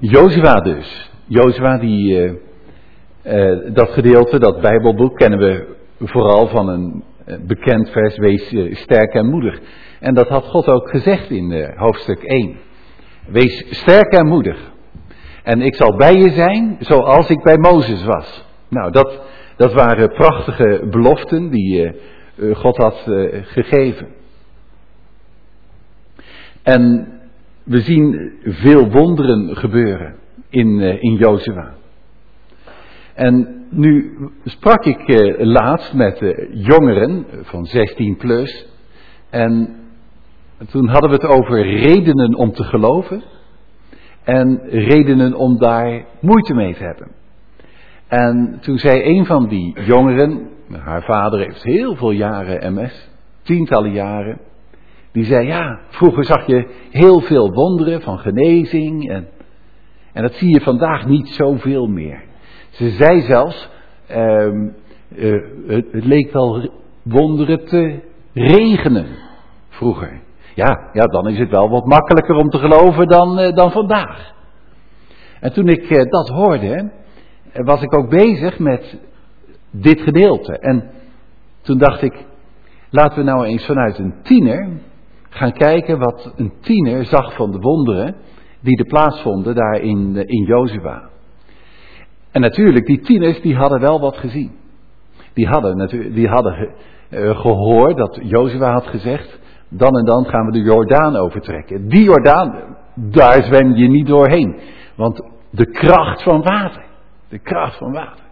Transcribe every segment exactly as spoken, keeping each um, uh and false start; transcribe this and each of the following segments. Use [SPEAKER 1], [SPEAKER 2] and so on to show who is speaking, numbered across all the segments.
[SPEAKER 1] Jozua dus. Jozua, die, uh, uh, dat gedeelte, dat Bijbelboek, kennen we vooral van een uh, bekend vers, wees uh, sterk en moedig. En dat had God ook gezegd in uh, hoofdstuk één. Wees sterk en moedig. En ik zal bij je zijn, zoals ik bij Mozes was. Nou, dat, dat waren prachtige beloften die uh, uh, God had uh, gegeven. En we zien veel wonderen gebeuren in, uh, in Jozua. En nu sprak ik uh, laatst met uh, jongeren van zestien plus. En toen hadden we het over redenen om te geloven. En redenen om daar moeite mee te hebben. En toen zei een van die jongeren, haar vader heeft heel veel jaren M S, tientallen jaren. Die zei, ja, vroeger zag je heel veel wonderen van genezing. En, en dat zie je vandaag niet zoveel meer. Ze zei zelfs, um, uh, het, het leek wel wonderen te regenen vroeger. Ja, ja, dan is het wel wat makkelijker om te geloven dan, uh, dan vandaag. En toen ik uh, dat hoorde, uh, was ik ook bezig met dit gedeelte. En toen dacht ik, laten we nou eens vanuit een tiener gaan kijken wat een tiener zag van de wonderen die er plaatsvonden daar in, uh, in Jozua. En natuurlijk, die tieners die hadden wel wat gezien. Die hadden, natuurlijk, die hadden ge, uh, gehoord dat Jozua had gezegd, dan en dan gaan we de Jordaan overtrekken. Die Jordaan, daar zwem je niet doorheen. Want de kracht van water. De kracht van water.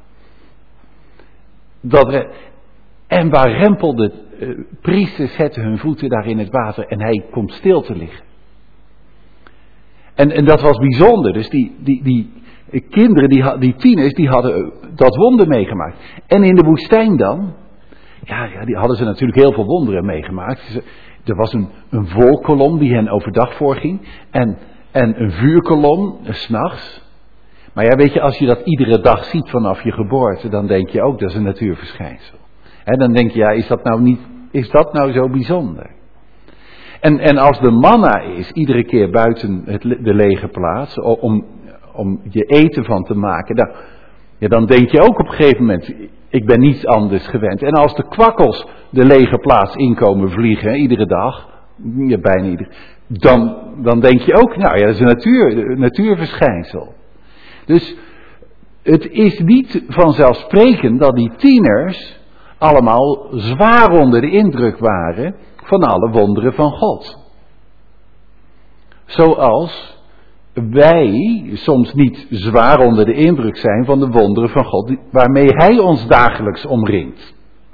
[SPEAKER 1] Dat, en waar rempelde uh, priesters zetten hun voeten daar in het water en hij komt stil te liggen. En, en dat was bijzonder. Dus die, die, die kinderen, die, die tieners, die hadden dat wonder meegemaakt. En in de woestijn dan, ja, ja, die hadden ze natuurlijk heel veel wonderen meegemaakt. Er was een, een wolkolom die hen overdag voorging. En, en een vuurkolom, uh, 's nachts. Maar ja, weet je, als je dat iedere dag ziet vanaf je geboorte, dan denk je ook, dat is een natuurverschijnsel. En dan denk je, ja, is dat nou niet, is dat nou zo bijzonder? En, en als de manna is, iedere keer buiten het, de lege plaats, om, om je eten van te maken, dan, ja, dan denk je ook op een gegeven moment, ik ben niets anders gewend. En als de kwakkels de lege plaats inkomen vliegen, iedere dag, ja, bijna iedere, dan, dan denk je ook, nou ja, dat is een natuur, een natuurverschijnsel. Dus het is niet vanzelfsprekend dat die tieners allemaal zwaar onder de indruk waren van alle wonderen van God. Zoals wij soms niet zwaar onder de indruk zijn van de wonderen van God waarmee Hij ons dagelijks omringt.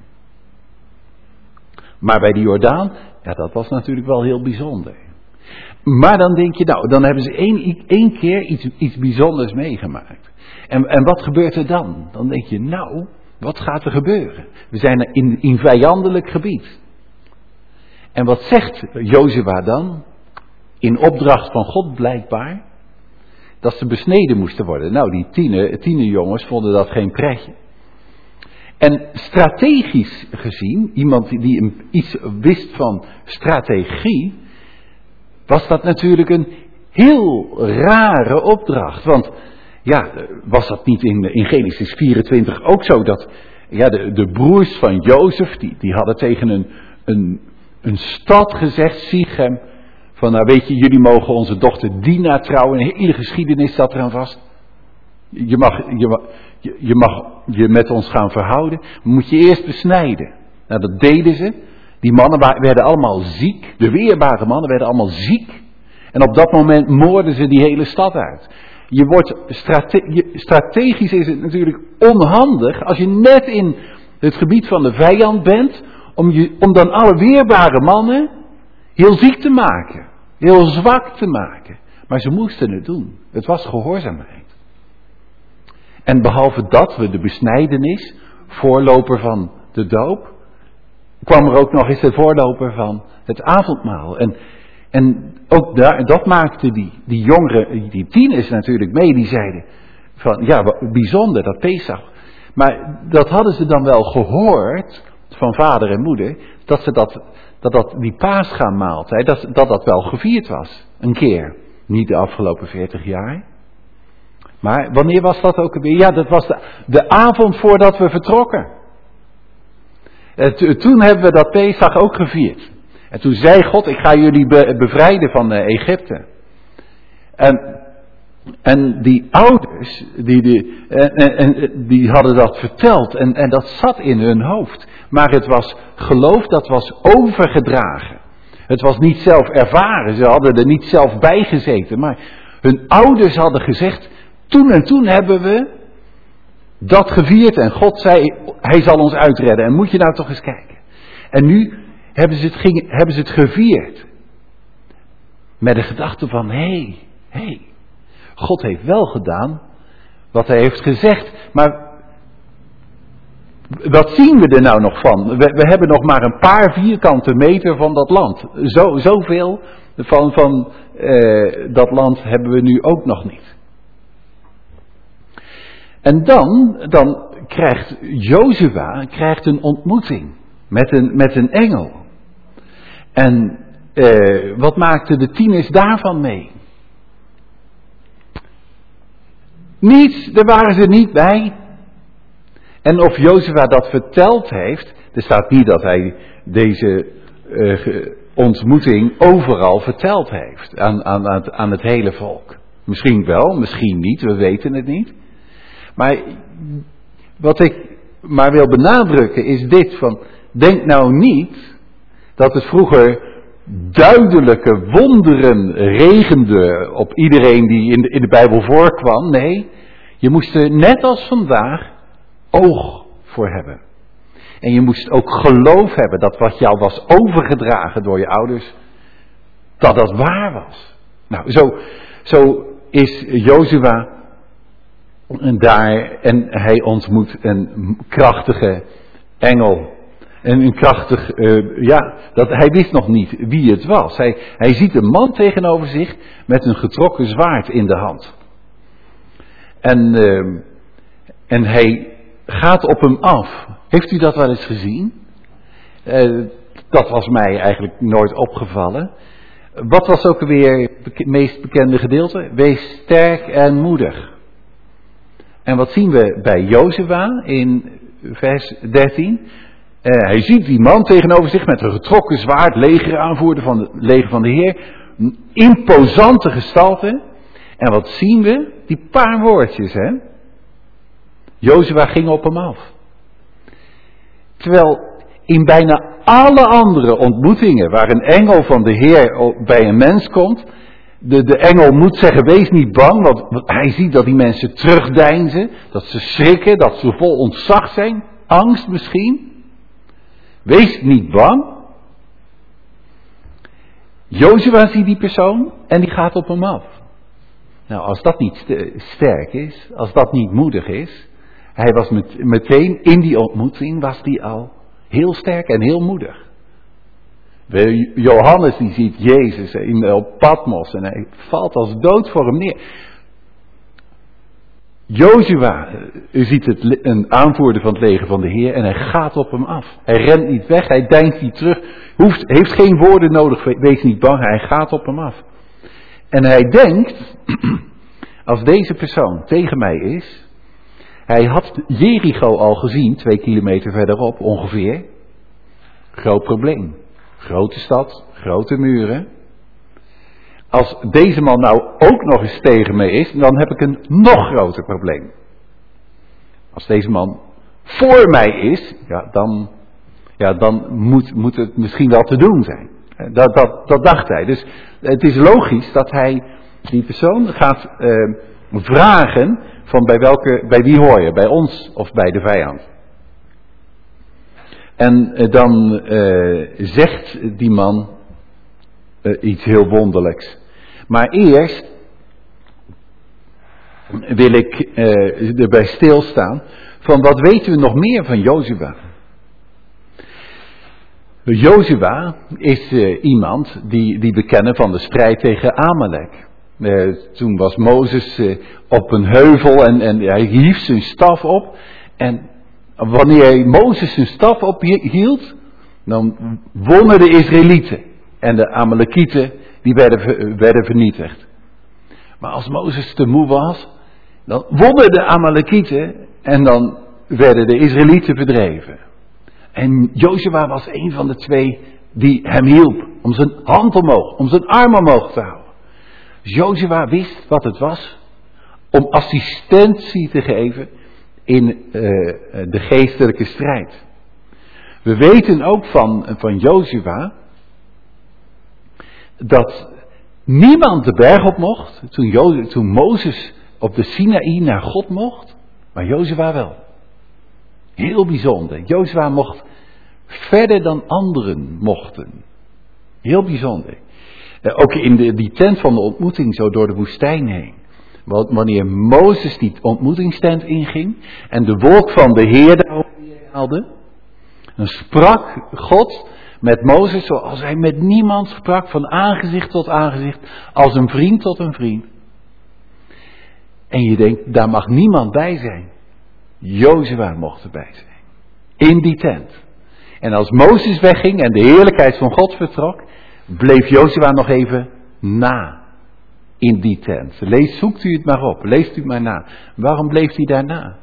[SPEAKER 1] Maar bij die Jordaan, ja, dat was natuurlijk wel heel bijzonder. Maar dan denk je, nou, dan hebben ze één, één keer iets, iets bijzonders meegemaakt. En, en wat gebeurt er dan? Dan denk je, nou, wat gaat er gebeuren? We zijn in, in vijandelijk gebied. En wat zegt Jozua dan? In opdracht van God blijkbaar, dat ze besneden moesten worden. Nou, die tiener, tienerjongens vonden dat geen pretje. En strategisch gezien, iemand die iets wist van strategie, was dat natuurlijk een heel rare opdracht. Want ja, was dat niet in, in Genesis vierentwintig ook zo dat ja, de, de broers van Jozef, die, die hadden tegen een, een, een stad gezegd, Sichem, van nou weet je, jullie mogen onze dochter Dina trouwen. Een hele geschiedenis zat eraan vast. Je mag je, mag, je, je mag je met ons gaan verhouden, maar moet je eerst besnijden. Nou, dat deden ze. Die mannen werden allemaal ziek. De weerbare mannen werden allemaal ziek. En op dat moment moorden ze die hele stad uit. Je wordt strate- je, strategisch is het natuurlijk onhandig als je net in het gebied van de vijand bent, om, je, om dan alle weerbare mannen heel ziek te maken. Heel zwak te maken. Maar ze moesten het doen. Het was gehoorzaamheid. En behalve dat we de besnijdenis, voorloper van de doop, kwam er ook nog eens de voorloper van het avondmaal. En, en ook daar, dat maakte die, die jongeren, die tieners natuurlijk mee, die zeiden van ja, bijzonder dat Pesach. Maar dat hadden ze dan wel gehoord van vader en moeder, dat ze dat, dat, dat die paascha-maaltijd, dat, dat dat wel gevierd was. Een keer. Niet de afgelopen veertig jaar. Maar wanneer was dat ook alweer? Ja, dat was de, de avond voordat we vertrokken. Uh, t- toen hebben we dat Pesach ook gevierd. En toen zei God, ik ga jullie be- bevrijden van uh, Egypte. En, en die ouders, die, die, en, en, die hadden dat verteld en, en dat zat in hun hoofd. Maar het was geloof, dat was overgedragen. Het was niet zelf ervaren, ze hadden er niet zelf bij gezeten. Maar hun ouders hadden gezegd, toen en toen hebben we dat gevierd. En God zei, hij zal ons uitredden. En moet je nou toch eens kijken. En nu hebben ze het, ging, hebben ze het gevierd. Met de gedachte van, hé, hey, hé. Hey, God heeft wel gedaan wat hij heeft gezegd. Maar wat zien we er nou nog van? We, we hebben nog maar een paar vierkante meter van dat land. Zo, zoveel van, van uh, dat land hebben we nu ook nog niet. En dan, dan krijgt Jozua krijgt een ontmoeting met een, met een engel. En uh, wat maakten de tieners daarvan mee? Niets, daar waren ze niet bij. En of Jozua dat verteld heeft, er staat niet dat hij deze uh, ontmoeting overal verteld heeft aan, aan, aan, aan het hele volk. Misschien wel, misschien niet, we weten het niet. Maar wat ik maar wil benadrukken is dit van, denk nou niet dat het vroeger duidelijke wonderen regende op iedereen die in de, in de Bijbel voorkwam. Nee, je moest er net als vandaag oog voor hebben. En je moest ook geloof hebben dat wat jou was overgedragen door je ouders, dat dat waar was. Nou, zo, zo is Jozua daar en hij ontmoet een krachtige engel. En een krachtig, uh, ja, dat, hij wist nog niet wie het was. Hij, hij ziet een man tegenover zich met een getrokken zwaard in de hand. En, uh, en hij gaat op hem af. Heeft u dat wel eens gezien? Uh, dat was mij eigenlijk nooit opgevallen. Wat was ook weer het meest bekende gedeelte? Wees sterk en moedig. En wat zien we bij Jozua in vers dertien? Uh, hij ziet die man tegenover zich met een getrokken zwaard, legeraanvoerder van het leger van de Heer. Een imposante gestalte. En wat zien we? Die paar woordjes, hè? Jozua ging op hem af. Terwijl in bijna alle andere ontmoetingen waar een engel van de Heer bij een mens komt, de, de engel moet zeggen, wees niet bang, want hij ziet dat die mensen terugdeinzen, dat ze schrikken, dat ze vol ontzag zijn, angst misschien. Wees niet bang. Jozua ziet die persoon en die gaat op hem af. Nou, als dat niet sterk is, als dat niet moedig is, hij was met, meteen in die ontmoeting, was hij al heel sterk en heel moedig. Johannes die ziet Jezus in, op Patmos en hij valt als dood voor hem neer. Jozua, u ziet het, een aanvoerder van het leger van de Heer en hij gaat op hem af. Hij rent niet weg, hij deinst niet terug, hoeft, heeft geen woorden nodig, wees niet bang, hij gaat op hem af. En hij denkt, als deze persoon tegen mij is, hij had Jericho al gezien, twee kilometer verderop ongeveer. Groot probleem. Grote stad, grote muren. Als deze man nou ook nog eens tegen me is, dan heb ik een nog groter probleem. Als deze man voor mij is, ja, dan, ja, dan moet, moet het misschien wel te doen zijn. Dat, dat, dat dacht hij. Dus het is logisch dat hij die persoon gaat uh, vragen van bij welke, bij wie hoor je? Bij ons of bij de vijand? En uh, dan uh, zegt die man uh, iets heel wonderlijks. Maar eerst wil ik uh, erbij stilstaan van wat weten we nog meer van Jozua? Jozua is uh, iemand die, die we kennen van de strijd tegen Amalek. Uh, toen was Mozes uh, op een heuvel en, en hij hief zijn staf op. En wanneer Mozes zijn staf ophield, dan wonnen de Israëlieten. En de Amalekieten, die werden, werden vernietigd. Maar als Mozes te moe was, Dan wonnen de Amalekieten en dan werden de Israëlieten verdreven. En Jozua was een van de twee die hem hielp om zijn hand omhoog, om zijn arm omhoog te houden. Dus Jozua wist wat het was om assistentie te geven in uh, de geestelijke strijd. We weten ook van, van Jozua dat niemand de berg op mocht toen, Jo- toen Mozes op de Sinaï naar God mocht, maar Jozua wel. Heel bijzonder. Jozua mocht verder dan anderen mochten. Heel bijzonder. Uh, ook in de, die tent van de ontmoeting zo door de woestijn heen. Want wanneer Mozes die ontmoetingstent inging en de wolk van de Heer daarover haalde, dan sprak God met Mozes zoals hij met niemand sprak, van aangezicht tot aangezicht, als een vriend tot een vriend. En je denkt, daar mag niemand bij zijn. Jozua mocht erbij zijn. In die tent. En als Mozes wegging en de heerlijkheid van God vertrok, bleef Jozua nog even na. In die tent. Lees, zoekt u het maar op. Leest u het maar na. Waarom bleef hij daarna?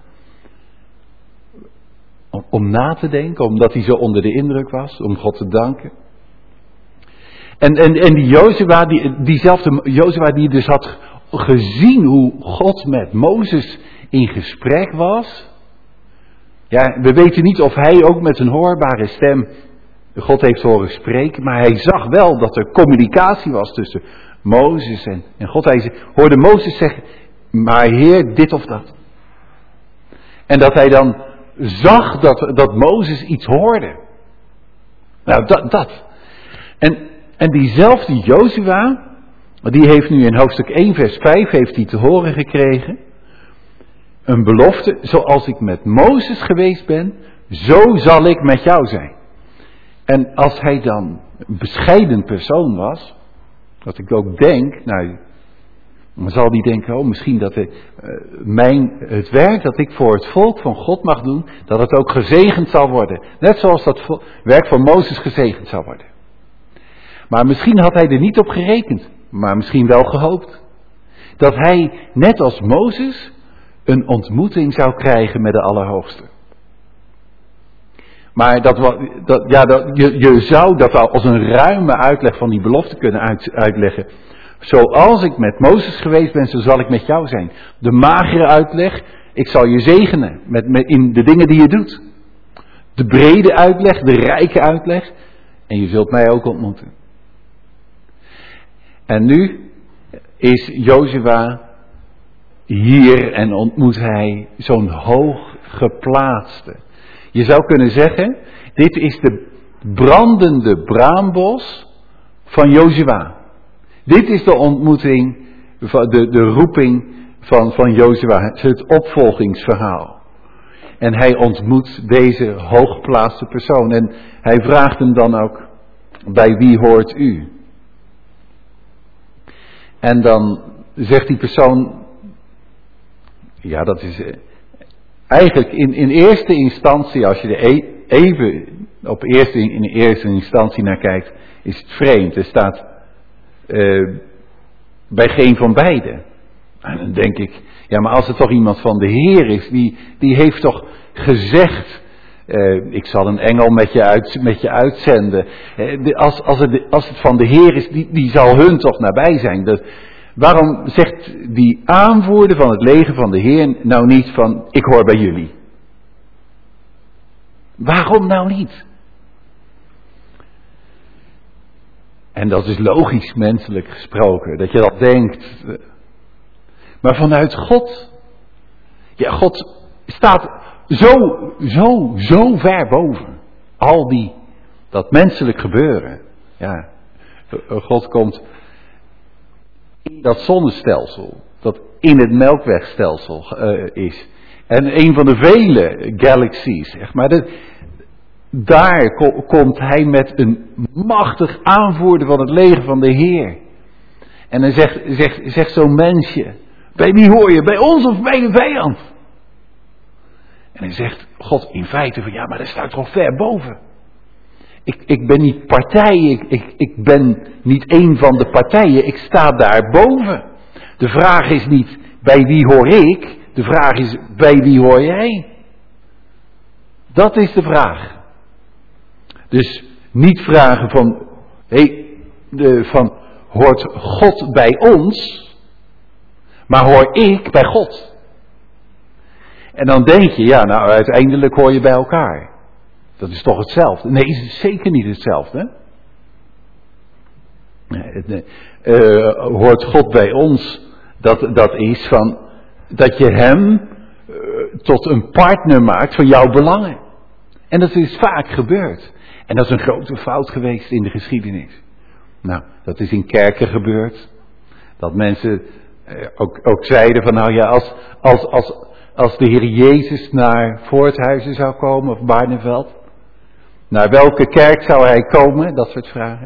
[SPEAKER 1] Om, om na te denken, omdat hij zo onder de indruk was, om God te danken. En, en, en die Jozua, die, diezelfde Jozua die dus had gezien hoe God met Mozes in gesprek was. Ja, we weten niet of hij ook met een hoorbare stem God heeft horen spreken, maar hij zag wel dat er communicatie was tussen Mozes en, en God. Hij hoorde Mozes zeggen, maar Heer, dit of dat. En dat hij dan zag dat, dat Mozes iets hoorde. Nou, dat. dat. En, en diezelfde Jozua, die heeft nu in hoofdstuk één vers vijf, heeft hij te horen gekregen, een belofte, zoals ik met Mozes geweest ben, zo zal ik met jou zijn. En als hij dan een bescheiden persoon was, wat ik ook denk, nou, dan zal hij denken, oh, misschien dat het, uh, mijn, het werk dat ik voor het volk van God mag doen, dat het ook gezegend zal worden. Net zoals dat vo- werk van Mozes gezegend zal worden. Maar misschien had hij er niet op gerekend, maar misschien wel gehoopt. Dat hij, net als Mozes, een ontmoeting zou krijgen met de Allerhoogste. Maar dat, dat, ja, dat, je, je zou dat al als een ruime uitleg van die belofte kunnen uit, uitleggen. Zoals ik met Mozes geweest ben, zo zal ik met jou zijn. De magere uitleg, ik zal je zegenen met, met, in de dingen die je doet. De brede uitleg, de rijke uitleg. En je zult mij ook ontmoeten. En nu is Jozua hier en ontmoet hij zo'n hoog geplaatste. Je zou kunnen zeggen, dit is de brandende braambos van Jozua. Dit is de ontmoeting, de, de roeping van, van Jozua, het opvolgingsverhaal. En hij ontmoet deze hooggeplaatste persoon. En hij vraagt hem dan ook, bij wie hoort u? En dan zegt die persoon, ja, dat is eigenlijk in, in eerste instantie, als je er even op eerste, in eerste instantie naar kijkt, is het vreemd. Er staat uh, bij geen van beiden. En dan denk ik, ja, maar als het toch iemand van de Heer is, die, die heeft toch gezegd, uh, ik zal een engel met je, uit, met je uitzenden. Uh, de, als, als, het, als het van de Heer is, die, die zal hun toch nabij zijn. Dat, waarom zegt die aanvoerder van het leger van de Heer nou niet van, ik hoor bij jullie? Waarom nou niet? En dat is logisch menselijk gesproken, dat je dat denkt. Maar vanuit God, ja, God staat zo, zo, zo ver boven al die, dat menselijk gebeuren. Ja, God komt in dat zonnestelsel, dat in het Melkwegstelsel uh, is. En een van de vele galaxies, zeg maar. De, daar ko- komt hij met een machtig aanvoerder van het leger van de Heer. En dan zegt, zegt, zegt zo'n mensje, bij wie hoor je? Bij ons of bij de vijand? En dan zegt God in feite van, ja, maar dat staat toch ver boven. Ik, ik ben niet partij, ik, ik, ik ben niet een van de partijen, ik sta daar boven. De vraag is niet bij wie hoor ik? De vraag is, bij wie hoor jij? Dat is de vraag. Dus niet vragen van, hey, de, van hoort God bij ons? Maar hoor ik bij God? En dan denk je, ja, nou uiteindelijk hoor je bij elkaar. Dat is toch hetzelfde? Nee, is zeker niet hetzelfde. Nee, nee. Uh, hoort God bij ons? Dat, dat is van dat je hem uh, tot een partner maakt van jouw belangen. En dat is vaak gebeurd. En dat is een grote fout geweest in de geschiedenis. Nou, dat is in kerken gebeurd. Dat mensen uh, ook, ook zeiden van nou ja, als, als, als, als de Heer Jezus naar Voorthuizen zou komen of Barneveld. Naar welke kerk zou hij komen? Dat soort vragen.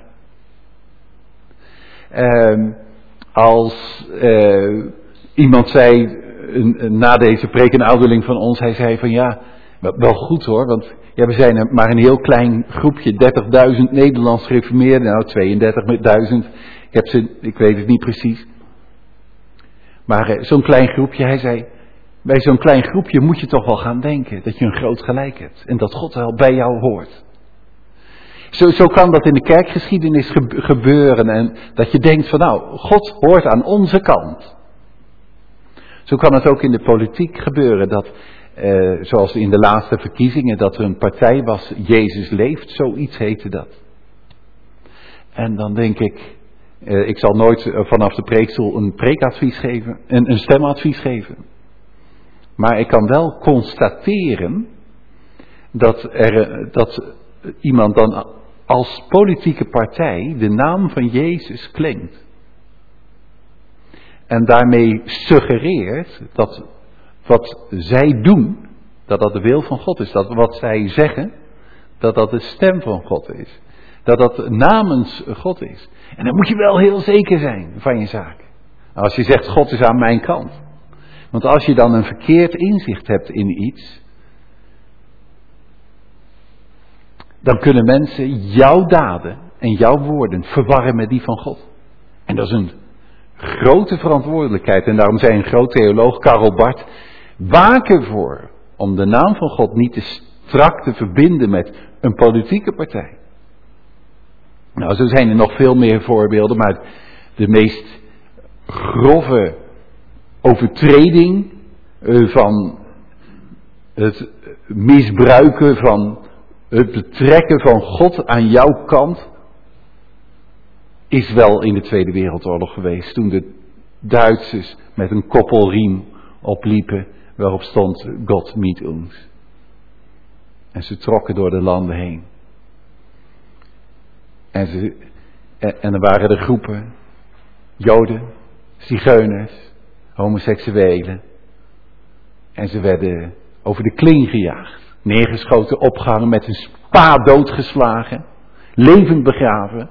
[SPEAKER 1] Uh, als uh, iemand zei, uh, na deze preek, een ouderling van ons, hij zei van ja, wel goed hoor, want ja, we zijn maar een heel klein groepje, dertigduizend Nederlands gereformeerden, nou tweeëndertigduizend, ik, heb ze, ik weet het niet precies. Maar uh, zo'n klein groepje, hij zei, bij zo'n klein groepje moet je toch wel gaan denken dat je een groot gelijk hebt en dat God wel bij jou hoort. Zo, zo kan dat in de kerkgeschiedenis gebeuren en dat je denkt van nou, God hoort aan onze kant. Zo kan het ook in de politiek gebeuren dat, eh, zoals in de laatste verkiezingen, dat er een partij was, Jezus leeft, zoiets heette dat. En dan denk ik, eh, ik zal nooit eh, vanaf de preekstoel een preekadvies geven, een, een stemadvies geven. Maar ik kan wel constateren dat er, dat iemand dan als politieke partij de naam van Jezus klinkt. En daarmee suggereert dat wat zij doen, dat dat de wil van God is. Dat wat zij zeggen, dat dat de stem van God is. Dat dat namens God is. En dan moet je wel heel zeker zijn van je zaak. Als je zegt God is aan mijn kant. Want als je dan een verkeerd inzicht hebt in iets, dan kunnen mensen jouw daden en jouw woorden verwarren met die van God. En dat is een grote verantwoordelijkheid. En daarom zei een groot theoloog, Karl Barth, waak ervoor om de naam van God niet te strak te verbinden met een politieke partij. Nou, zo zijn er nog veel meer voorbeelden, maar de meest grove overtreding van het misbruiken van het betrekken van God aan jouw kant is wel in de Tweede Wereldoorlog geweest. Toen de Duitsers met een koppelriem opliepen waarop stond God mit uns. En ze trokken door de landen heen. En, ze, en, en er waren er groepen, Joden, zigeuners, homoseksuelen. En ze werden over de kling gejaagd. Neergeschoten, opgehangen, met een spa doodgeslagen, levend begraven.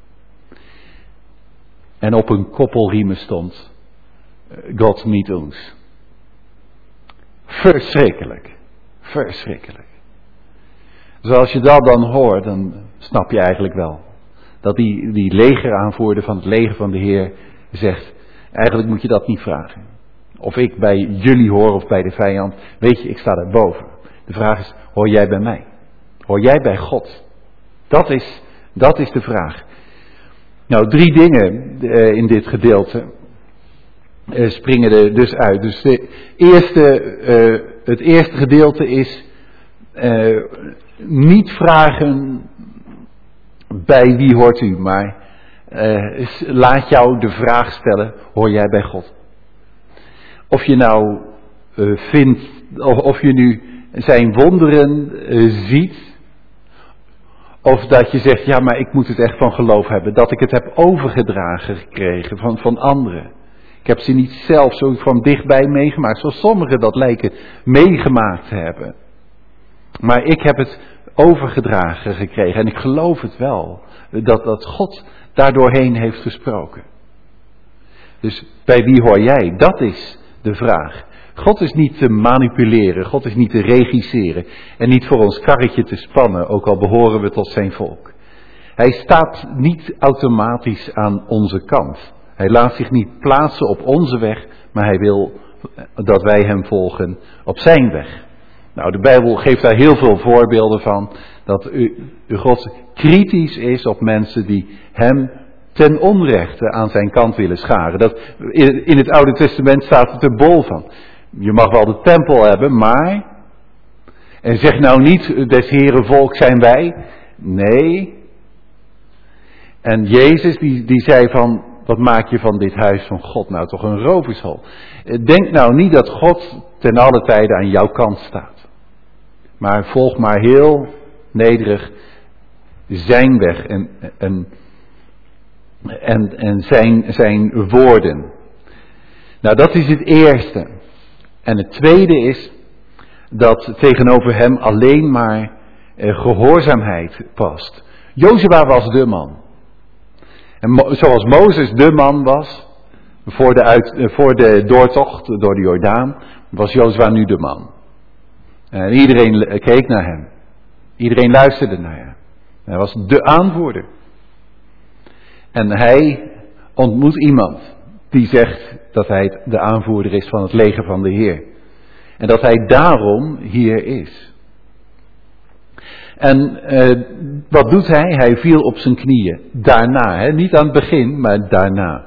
[SPEAKER 1] En op een koppelriemen stond God mit uns. Verschrikkelijk, verschrikkelijk. Dus als je dat dan hoort, dan snap je eigenlijk wel dat die, die legeraanvoerder van het leger van de Heer zegt, eigenlijk moet je dat niet vragen. Of ik bij jullie hoor of bij de vijand, weet je, ik sta daar boven. De vraag is, hoor jij bij mij? Hoor jij bij God? Dat is, dat is de vraag. Nou, drie dingen uh, in dit gedeelte uh, springen er dus uit. Dus de eerste, uh, het eerste gedeelte is uh, niet vragen bij wie hoort u, maar uh, laat jou de vraag stellen, hoor jij bij God? Of je nou uh, vindt, of, of je nu zijn wonderen uh, ziet, of dat je zegt, ja maar ik moet het echt van geloof hebben, dat ik het heb overgedragen gekregen van, van anderen. Ik heb ze niet zelf zo van dichtbij meegemaakt, zoals sommigen dat lijken meegemaakt te hebben. Maar ik heb het overgedragen gekregen en ik geloof het wel, dat, dat God daardoorheen heeft gesproken. Dus bij wie hoor jij? Dat is de vraag. God is niet te manipuleren, God is niet te regisseren en niet voor ons karretje te spannen, ook al behoren we tot zijn volk. Hij staat niet automatisch aan onze kant. Hij laat zich niet plaatsen op onze weg, maar hij wil dat wij hem volgen op zijn weg. Nou, de Bijbel geeft daar heel veel voorbeelden van, dat u, u God kritisch is op mensen die hem ten onrechte aan zijn kant willen scharen. Dat, in, in het Oude Testament staat het er bol van. Je mag wel de tempel hebben, maar... En zeg nou niet, des Heren volk zijn wij. Nee. En Jezus die, die zei van, wat maak je van dit huis van God nou toch een rovershol. Denk nou niet dat God ten alle tijde aan jouw kant staat. Maar volg maar heel nederig zijn weg en, en, en, en zijn, zijn woorden. Nou, dat is het eerste. En het tweede is dat tegenover hem alleen maar eh, gehoorzaamheid past. Jozua was de man. En mo- zoals Mozes de man was voor de, uit, eh, voor de doortocht door de Jordaan, was Jozua nu de man. En iedereen keek naar hem. Iedereen luisterde naar hem. Hij was de aanvoerder. En hij ontmoet iemand die zegt dat hij de aanvoerder is van het leger van de Heer. En dat hij daarom hier is. En eh, wat doet hij? Hij viel op zijn knieën. Daarna, hè? Niet aan het begin, maar daarna.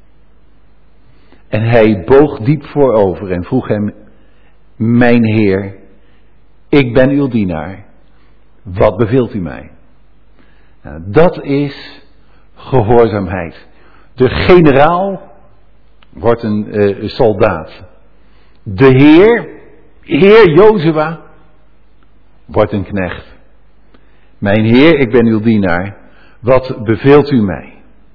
[SPEAKER 1] En hij boog diep voorover en vroeg hem: mijn Heer, ik ben uw dienaar. Wat beveelt u mij? Nou, dat is gehoorzaamheid. De generaal wordt een uh, soldaat. De Heer, Heer Jozua, wordt een knecht. Mijn Heer, ik ben uw dienaar. Wat beveelt u mij?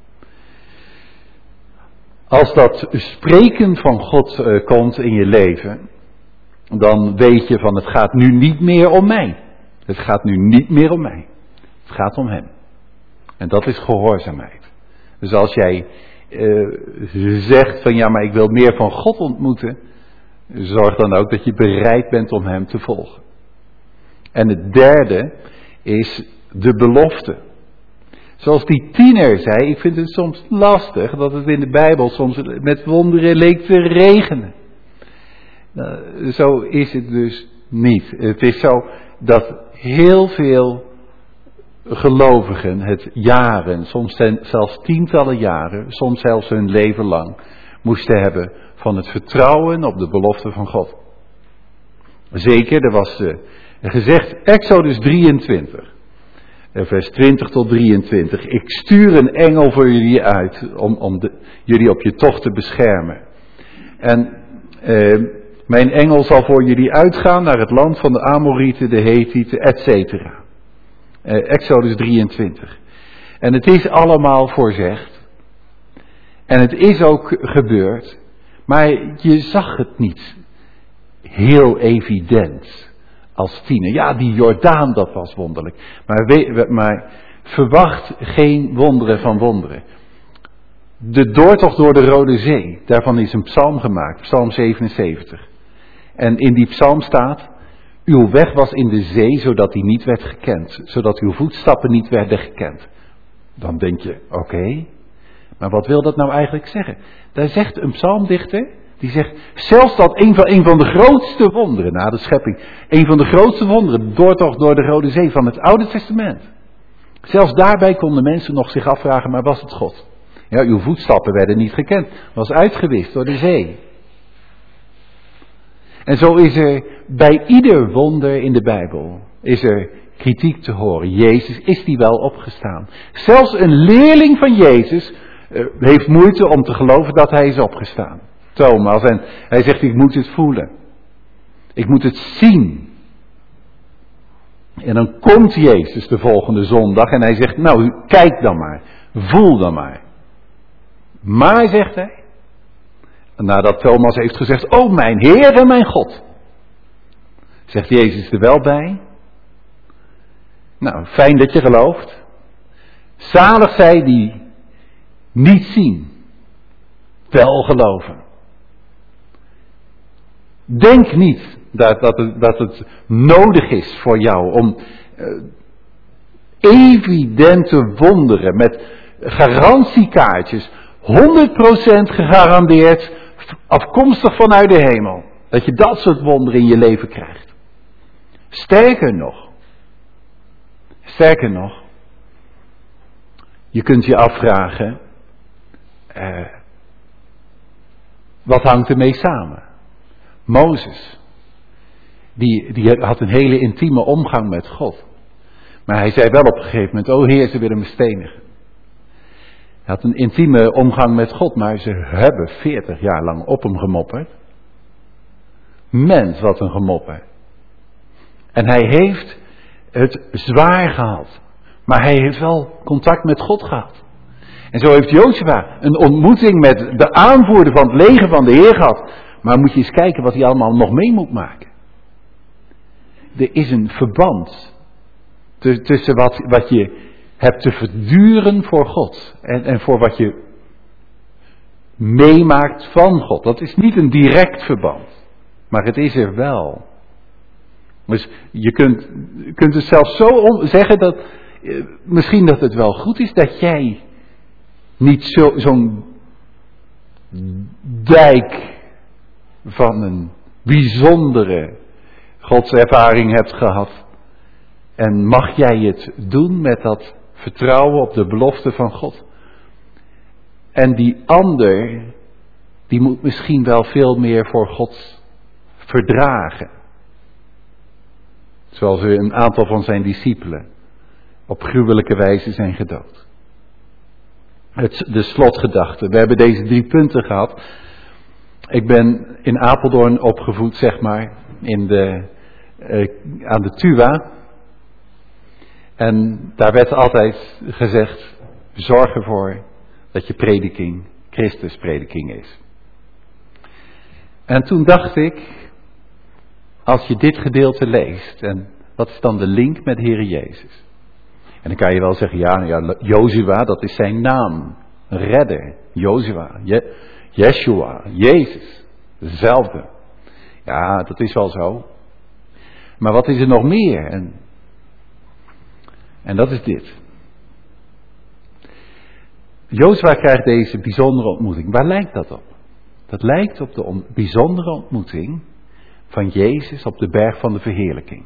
[SPEAKER 1] Als dat spreken van God uh, komt in je leven, dan weet je van het gaat nu niet meer om mij. Het gaat nu niet meer om mij. Het gaat om hem. En dat is gehoorzaamheid. Dus als jij uh, zegt van ja, maar ik wil meer van God ontmoeten, zorg dan ook dat je bereid bent om hem te volgen. En het derde is de belofte. Zoals die tiener zei, ik vind het soms lastig dat het in de Bijbel soms met wonderen leek te regenen. Uh, zo is het dus niet. Het is zo dat heel veel gelovigen het jaren, soms zelfs tientallen jaren, soms zelfs hun leven lang, moesten hebben van het vertrouwen op de belofte van God. Zeker, er was uh, gezegd, Exodus drieëntwintig, vers twintig tot drieëntwintig. Ik stuur een engel voor jullie uit om, om de, jullie op je tocht te beschermen. En uh, mijn engel zal voor jullie uitgaan naar het land van de Amorieten, de Hethieten, et cetera. Uh, Exodus drieëntwintig. En het is allemaal voorzegd. En het is ook gebeurd. Maar je zag het niet heel evident als tiener. Ja, die Jordaan, dat was wonderlijk. Maar, we, maar verwacht geen wonderen van wonderen. De doortocht door de Rode Zee, daarvan is een psalm gemaakt, psalm zevenenzeventig. En in die psalm staat: uw weg was in de zee, zodat die niet werd gekend. Zodat uw voetstappen niet werden gekend. Dan denk je, oké, okay, maar wat wil dat nou eigenlijk zeggen? Daar zegt een psalmdichter, die zegt, zelfs dat een van, een van de grootste wonderen, na de schepping, een van de grootste wonderen, de doortocht door de Rode Zee van het Oude Testament. Zelfs daarbij konden mensen nog zich afvragen, maar was het God? Ja, uw voetstappen werden niet gekend, was uitgewist door de zee. En zo is er bij ieder wonder in de Bijbel, is er kritiek te horen. Jezus, is die wel opgestaan? Zelfs een leerling van Jezus uh, heeft moeite om te geloven dat hij is opgestaan. Thomas, en hij zegt, ik moet het voelen. Ik moet het zien. En dan komt Jezus de volgende zondag en hij zegt, nou, kijk dan maar. Voel dan maar. Maar, zegt hij, nadat Thomas heeft gezegd, oh mijn Heer en mijn God. Zegt Jezus er wel bij. Nou, fijn dat je gelooft. Zalig zij die niet zien, wel geloven. Denk niet dat, dat, het, dat het nodig is voor jou om uh, evidente wonderen met garantiekaartjes, honderd procent gegarandeerd afkomstig vanuit de hemel. Dat je dat soort wonderen in je leven krijgt. Sterker nog. Sterker nog. Je kunt je afvragen. Uh, wat hangt ermee samen? Mozes. Die, die had een hele intieme omgang met God. Maar hij zei wel op een gegeven moment, oh Heer, ze willen me stenigen. Hij had een intieme omgang met God, maar ze hebben veertig jaar lang op hem gemopperd. Mens, wat een gemopper. En hij heeft het zwaar gehad. Maar hij heeft wel contact met God gehad. En zo heeft Jozua een ontmoeting met de aanvoerder van het leger van de Heer gehad. Maar moet je eens kijken wat hij allemaal nog mee moet maken. Er is een verband tussen wat, wat je hebt te verduren voor God en, en voor wat je meemaakt van God. Dat is niet een direct verband, maar het is er wel. Dus je kunt, je kunt het zelfs zo om, zeggen dat eh, misschien dat het wel goed is dat jij niet zo, zo'n dijk van een bijzondere godservaring hebt gehad. En mag jij het doen met dat vertrouwen op de belofte van God. En die ander, die moet misschien wel veel meer voor God verdragen. Zoals een aantal van zijn discipelen op gruwelijke wijze zijn gedood. Het, de slotgedachte. We hebben deze drie punten gehad. Ik ben in Apeldoorn opgevoed, zeg maar, in de, uh, aan de T U A. En daar werd altijd gezegd, zorg ervoor dat je prediking Christus prediking is. En toen dacht ik, als je dit gedeelte leest, en wat is dan de link met de Heer Jezus? En dan kan je wel zeggen, ja, ja Jozua, dat is zijn naam. Redder, Jozua, Je, Yeshua, Jezus, dezelfde. Ja, dat is wel zo. Maar wat is er nog meer? En, en dat is dit. Jozua krijgt deze bijzondere ontmoeting. Waar lijkt dat op? Dat lijkt op de on- bijzondere ontmoeting van Jezus op de berg van de verheerlijking.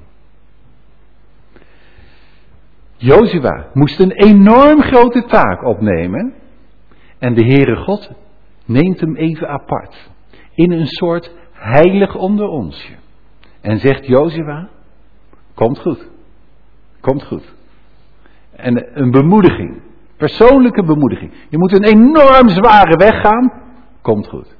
[SPEAKER 1] Jozua moest een enorm grote taak opnemen. En de Heere God neemt hem even apart. In een soort heilig onder onsje. En zegt Jozua, komt goed. Komt goed. En een bemoediging. Persoonlijke bemoediging. Je moet een enorm zware weg gaan. Komt goed.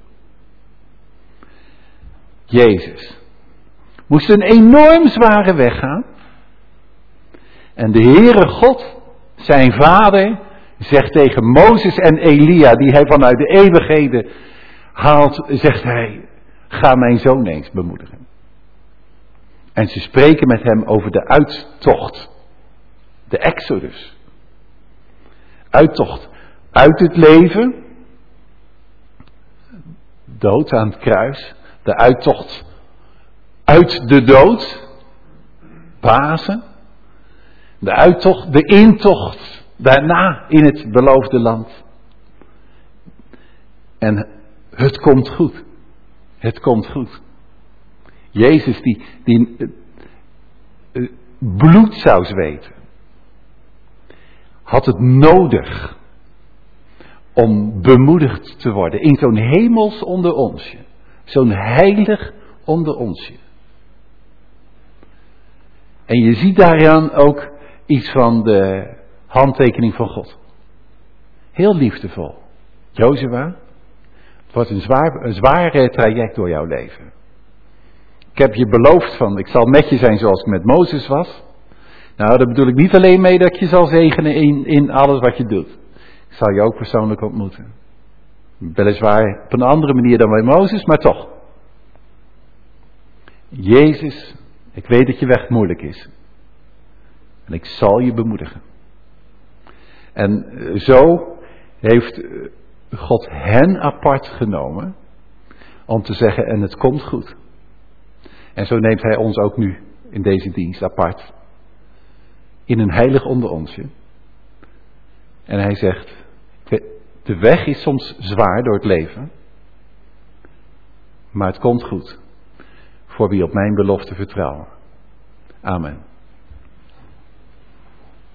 [SPEAKER 1] Jezus moest een enorm zware weg gaan. En de Heere God, zijn vader, zegt tegen Mozes en Elia, die hij vanuit de eeuwigheden haalt, zegt hij, ga mijn zoon eens bemoedigen. En ze spreken met hem over de uittocht. De Exodus. Uittocht uit het leven. Dood aan het kruis. De uittocht uit de dood. Pasen. De uittocht, de intocht. Daarna in het beloofde land. En het komt goed. Het komt goed. Jezus die, die uh, uh, bloed zou zweten. Had het nodig om bemoedigd te worden in zo'n hemels onder onsje. Zo'n heilig onder onsje. En je ziet daaraan ook iets van de handtekening van God. Heel liefdevol. Jozua, het wordt een zwaar, een zwaar traject door jouw leven. Ik heb je beloofd van, ik zal met je zijn zoals ik met Mozes was. Nou, daar bedoel ik niet alleen mee dat ik je zal zegenen in, in alles wat je doet. Ik zal je ook persoonlijk ontmoeten. Weliswaar op een andere manier dan bij Mozes, maar toch. Jezus, ik weet dat je weg moeilijk is. En ik zal je bemoedigen. En zo heeft God hen apart genomen om te zeggen, en het komt goed. En zo neemt hij ons ook nu in deze dienst apart. In een heilig onder onsje. En hij zegt, de weg is soms zwaar door het leven. Maar het komt goed. Voor wie op mijn belofte vertrouwen. Amen.